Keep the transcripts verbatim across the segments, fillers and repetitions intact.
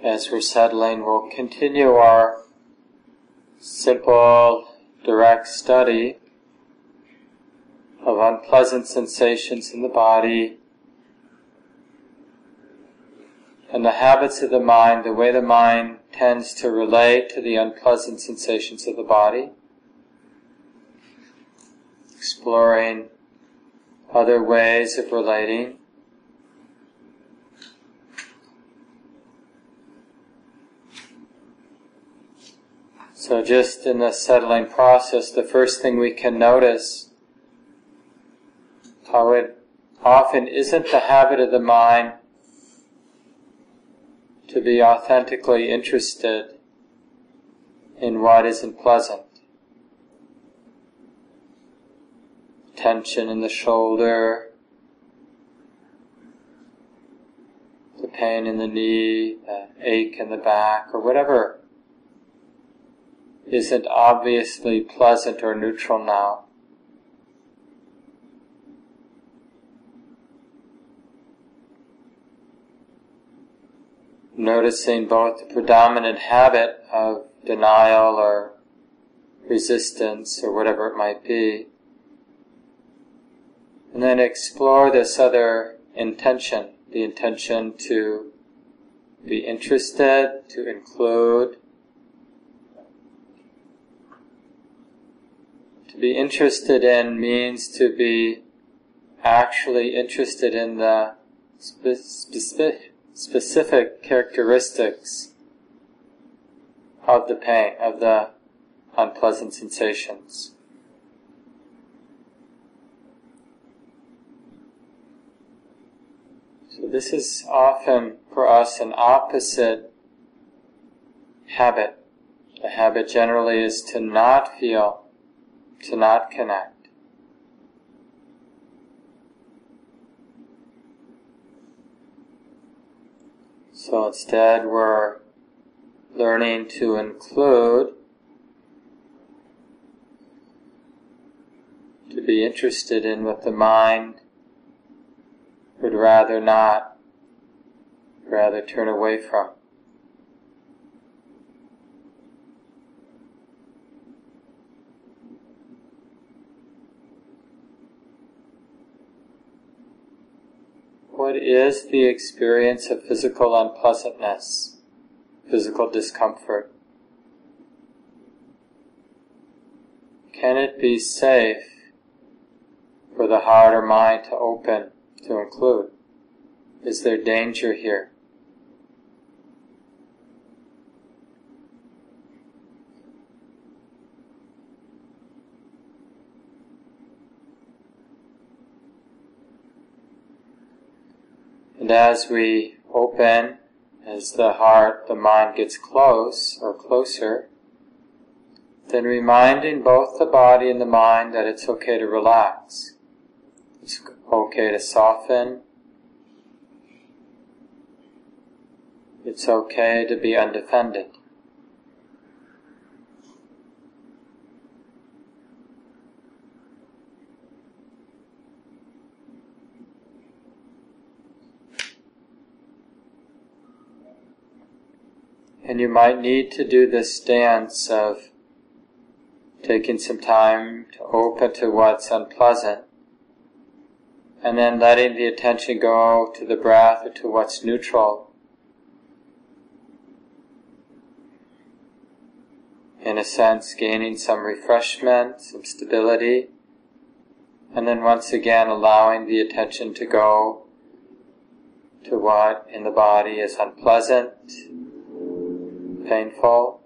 as we're settling, we'll continue our simple, direct study of unpleasant sensations in the body and the habits of the mind, the way the mind tends to relate to the unpleasant sensations of the body, exploring other ways of relating. So just in the settling process, the first thing we can notice how it often isn't the habit of the mind to be authentically interested in what isn't pleasant. Tension in the shoulder, the pain in the knee, the ache in the back, or whatever isn't obviously pleasant or neutral now. Noticing both the predominant habit of denial or resistance or whatever it might be, and then explore this other intention, the intention to be interested, to include. To be interested in means to be actually interested in the spe- specific specific characteristics of the pain, of the unpleasant sensations. So this is often for us an opposite habit. The habit generally is to not feel, to not connect. So instead we're learning to include, to be interested in what the mind would rather not, rather turn away from. What is the experience of physical unpleasantness, physical discomfort? Can it be safe for the heart or mind to open, to include? Is there danger here? And as we open, as the heart, the mind gets close or closer, then reminding both the body and the mind that it's okay to relax. It's okay to soften. It's okay to be undefended. And you might need to do this dance of taking some time to open to what's unpleasant, and then letting the attention go to the breath or to what's neutral. In a sense, gaining some refreshment, some stability, and then once again allowing the attention to go to what in the body is unpleasant, painful,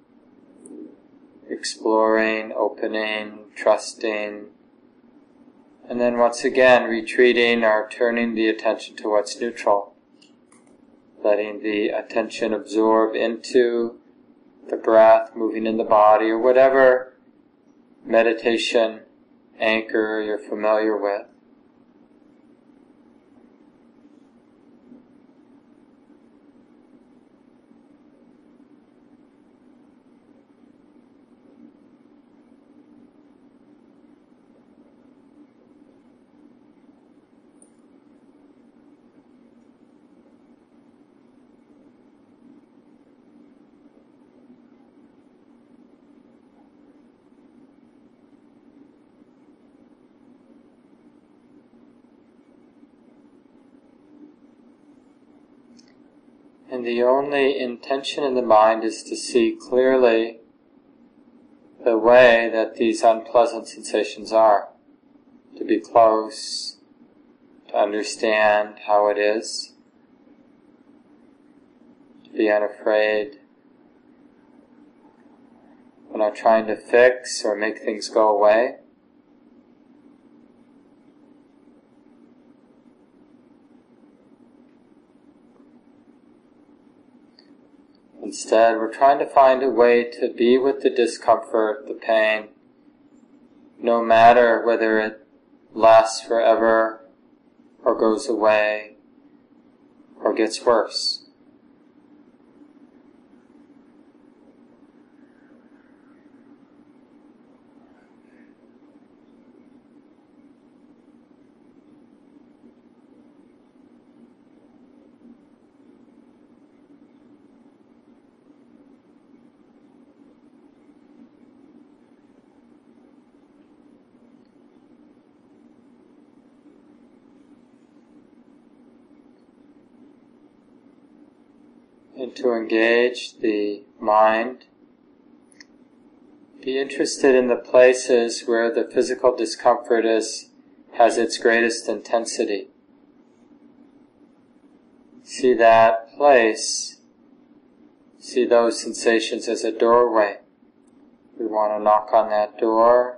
exploring, opening, trusting, and then once again retreating or turning the attention to what's neutral, letting the attention absorb into the breath moving in the body or whatever meditation anchor you're familiar with. And the only intention in the mind is to see clearly the way that these unpleasant sensations are, to be close, to understand how it is, to be unafraid. We're not trying to fix or make things go away. Instead, we're trying to find a way to be with the discomfort, the pain, no matter whether it lasts forever or goes away or gets worse. And to engage the mind, be interested in the places where the physical discomfort is, has its greatest intensity. See that place, see those sensations as a doorway. We want to knock on that door,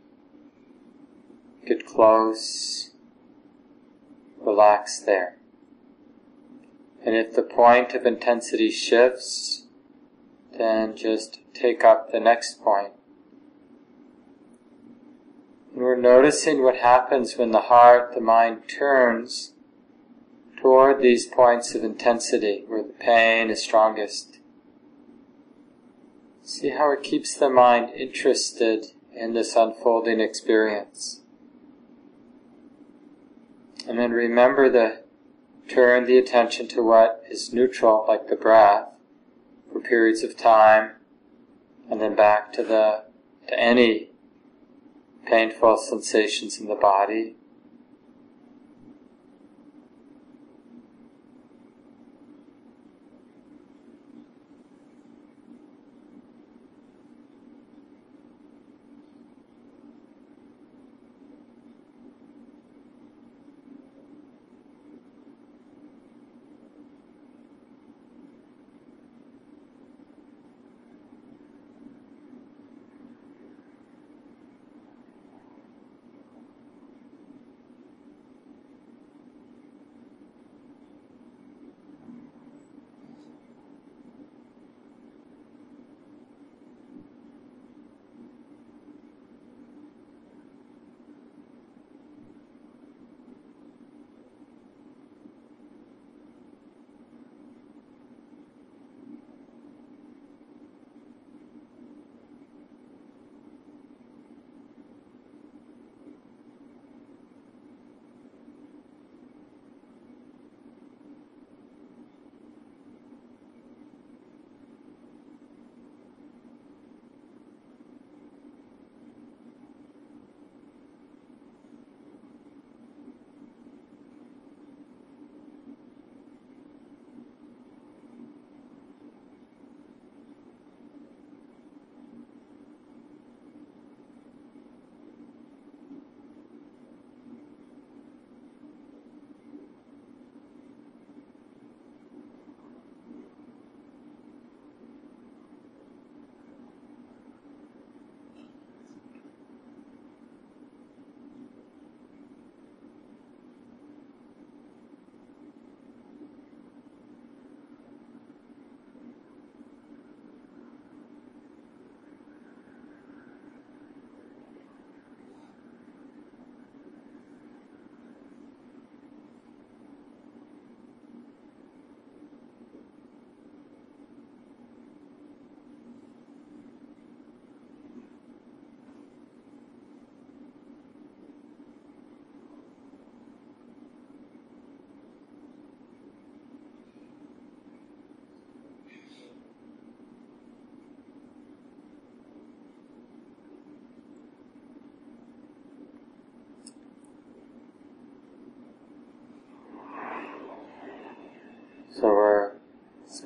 get close, relax there. And if the point of intensity shifts, then just take up the next point. And we're noticing what happens when the heart, the mind turns toward these points of intensity where the pain is strongest. See how it keeps the mind interested in this unfolding experience. And then remember the turn the attention to what is neutral, like the breath, for periods of time, and then back to the to any painful sensations in the body.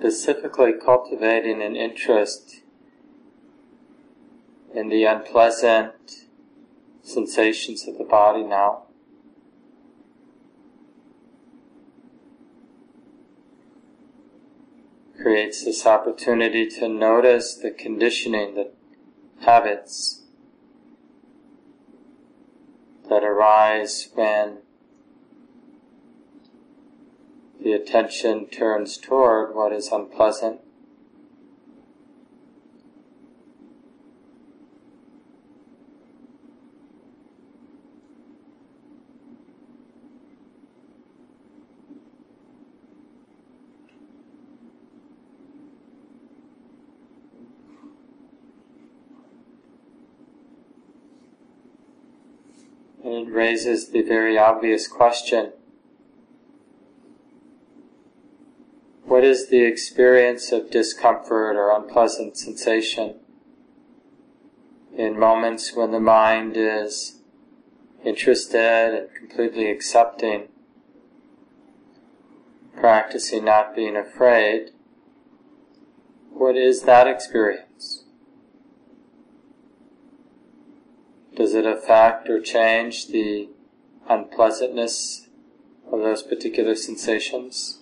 specifically cultivating an interest in the unpleasant sensations of the body now. Creates this opportunity to notice the conditioning, the habits that arise when the attention turns toward what is unpleasant. And it raises the very obvious question: what is the experience of discomfort or unpleasant sensation in moments when the mind is interested and completely accepting, practicing not being afraid? What is that experience? Does it affect or change the unpleasantness of those particular sensations?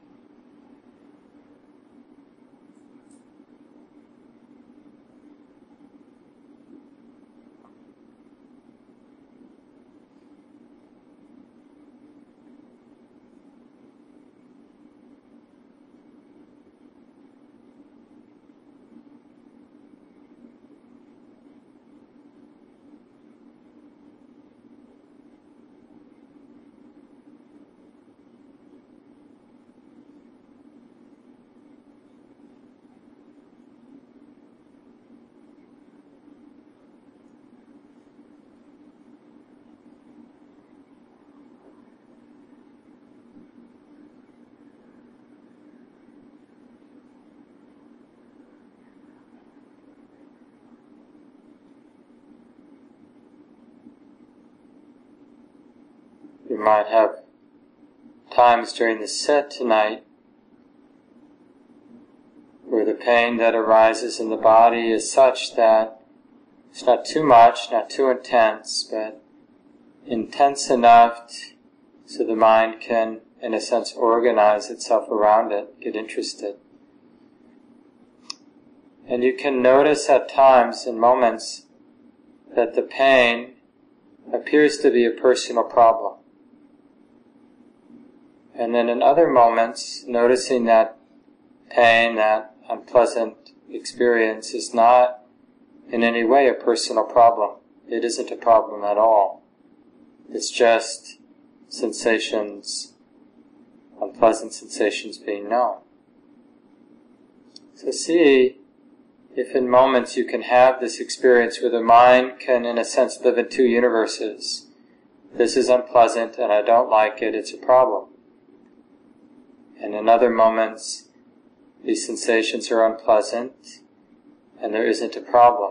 You might have times during the sit tonight where the pain that arises in the body is such that it's not too much, not too intense, but intense enough t- so the mind can, in a sense, organize itself around it, get interested. And you can notice at times, in moments, that the pain appears to be a personal problem. And then in other moments, noticing that pain, that unpleasant experience is not in any way a personal problem. It isn't a problem at all. It's just sensations, unpleasant sensations being known. So see if in moments you can have this experience where the mind can, in a sense, live in two universes. This is unpleasant and I don't like it, it's a problem. And in other moments, these sensations are unpleasant, and there isn't a problem.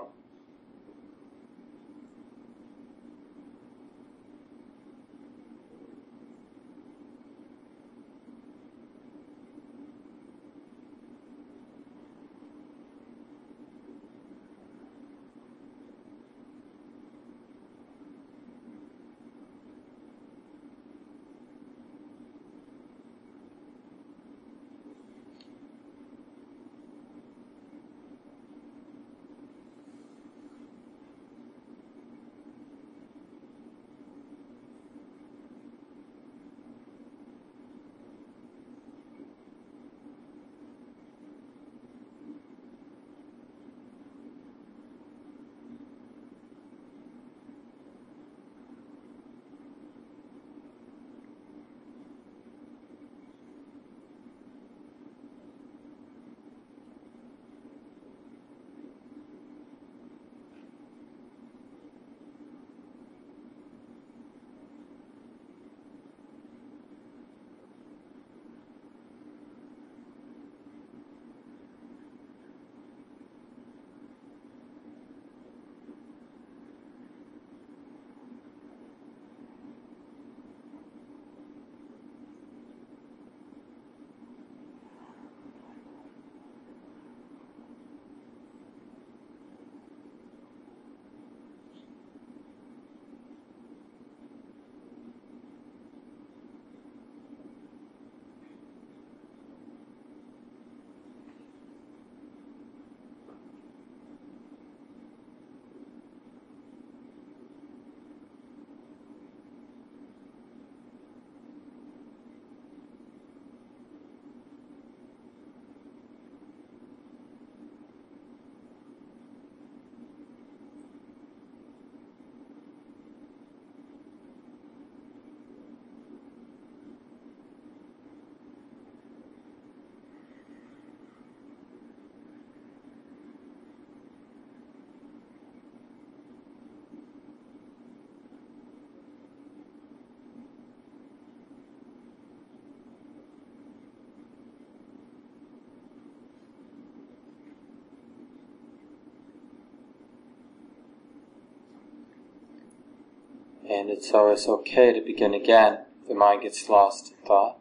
And it's always okay to begin again if the mind gets lost in thought.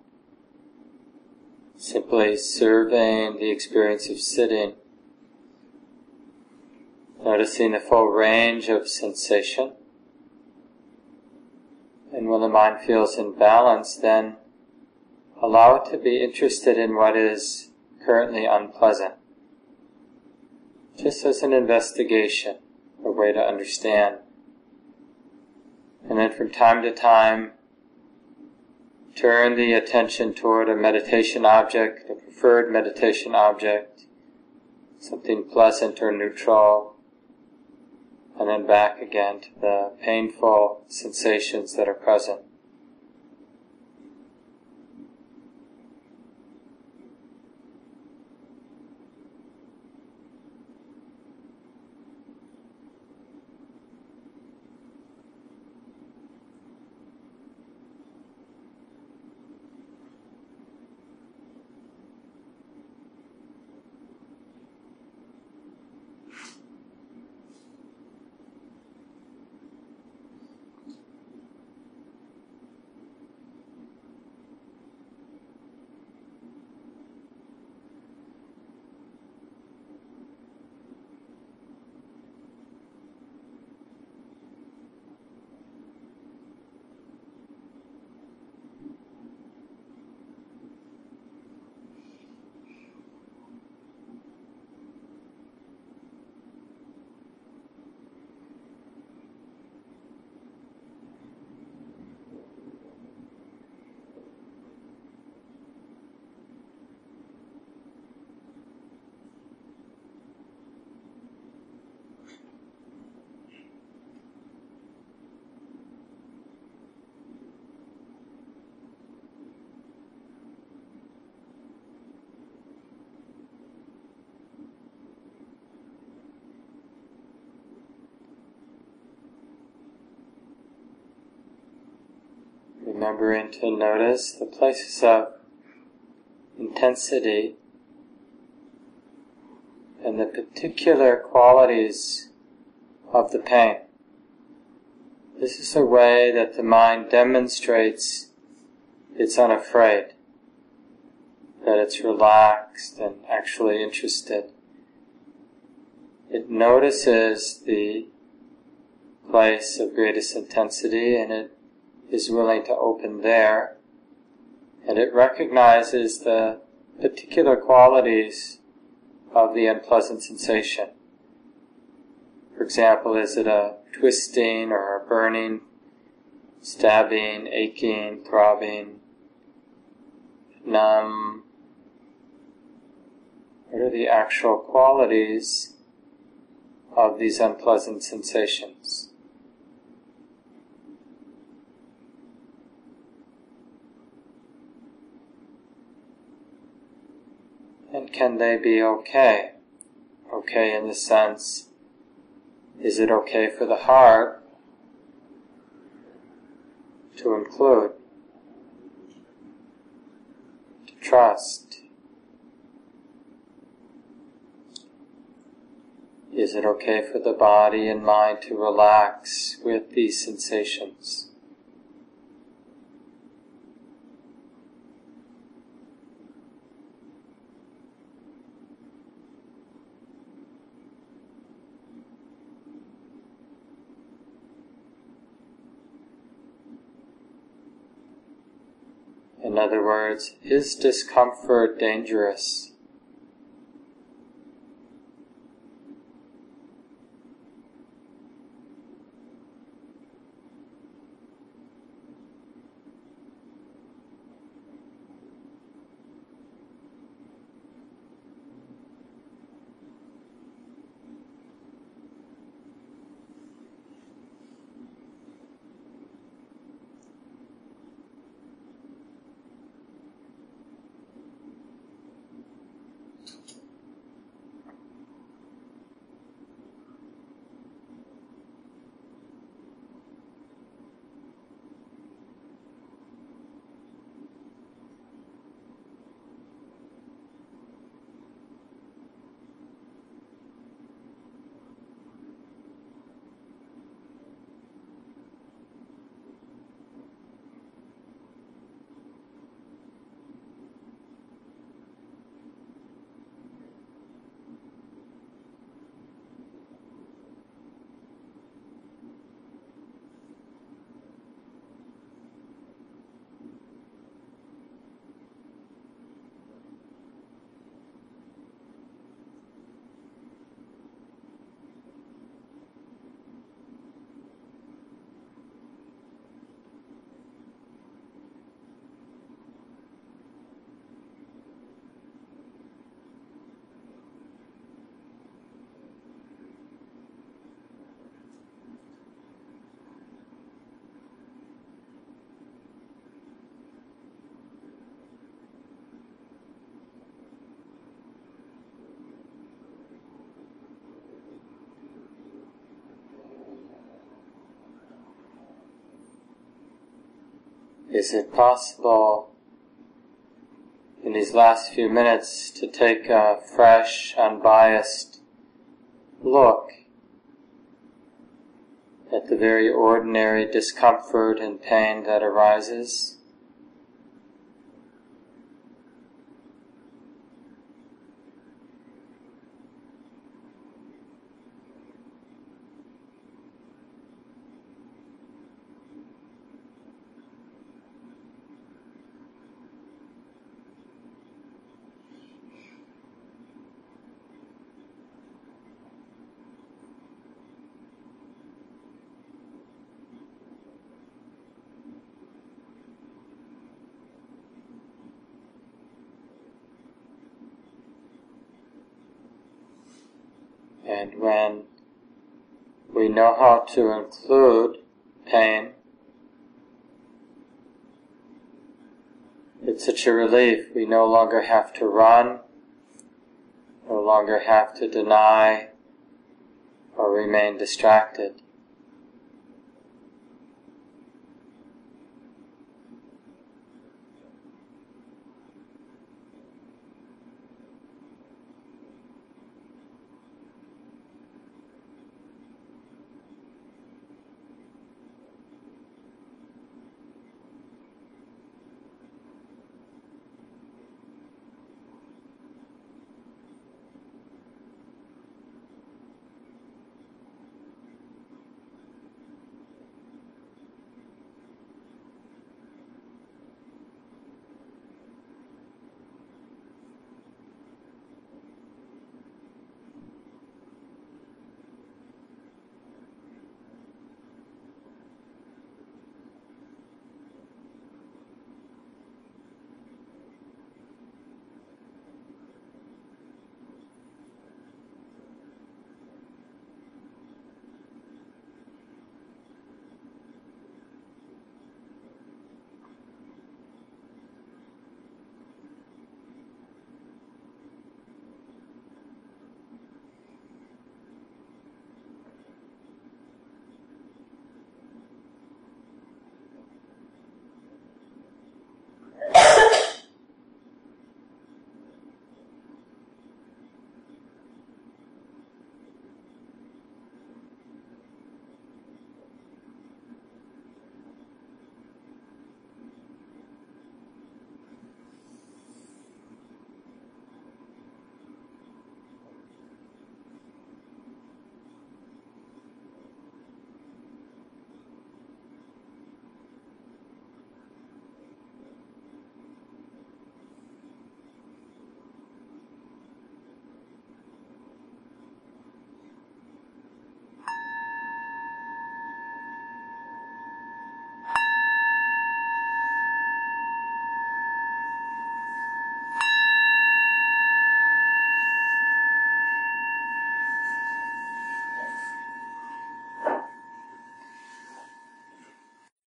Simply surveying the experience of sitting, noticing the full range of sensation. And when the mind feels in balance, then allow it to be interested in what is currently unpleasant. Just as an investigation, a way to understand. And then from time to time, turn the attention toward a meditation object, a preferred meditation object, something pleasant or neutral, and then back again to the painful sensations that are present. Remembering to notice the places of intensity and the particular qualities of the pain. This is a way that the mind demonstrates it's unafraid, that it's relaxed and actually interested. It notices the place of greatest intensity and it is willing to open there, and it recognizes the particular qualities of the unpleasant sensation. For example, is it a twisting or a burning, stabbing, aching, throbbing, numb? What are the actual qualities of these unpleasant sensations? And can they be okay? Okay in the sense, is it okay for the heart to include, to trust? Is it okay for the body and mind to relax with these sensations? In other words, is discomfort dangerous? is it possible in these last few minutes to take a fresh, unbiased look at the very ordinary discomfort and pain that arises? And when we know how to include pain, it's such a relief. We no longer have to run, no longer have to deny or remain distracted.